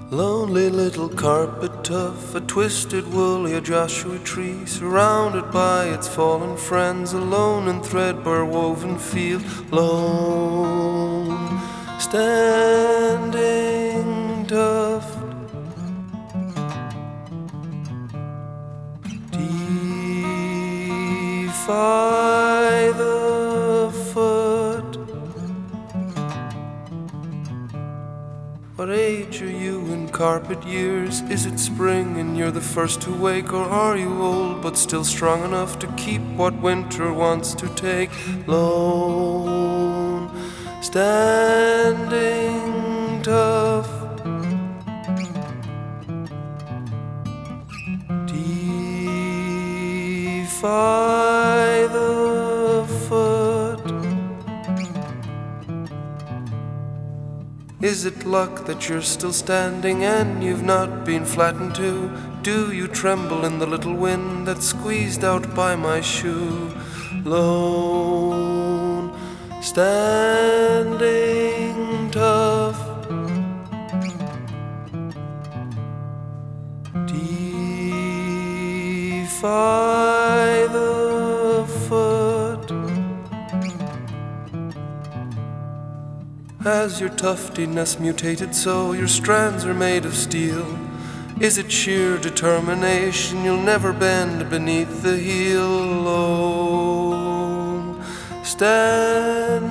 Lonely little carpet tough, a twisted woolly a Joshua tree, surrounded by its fallen friends, alone in threadbare woven field, lone, standing tough. Defy the foot. What age are you in carpet years? Is it spring and you're the first to wake? Or are you old but still strong enough to keep what winter wants to take? Lone, standing tough. Defy the foot. Is it luck that you're still standing and you've not been flattened too? Do you tremble in the little wind that's squeezed out by my shoe? Lone, standing tough. Defy the foot. Has your tuftiness mutated so your strands are made of steel? Is it sheer determination you'll never bend beneath the heel? Lone, standing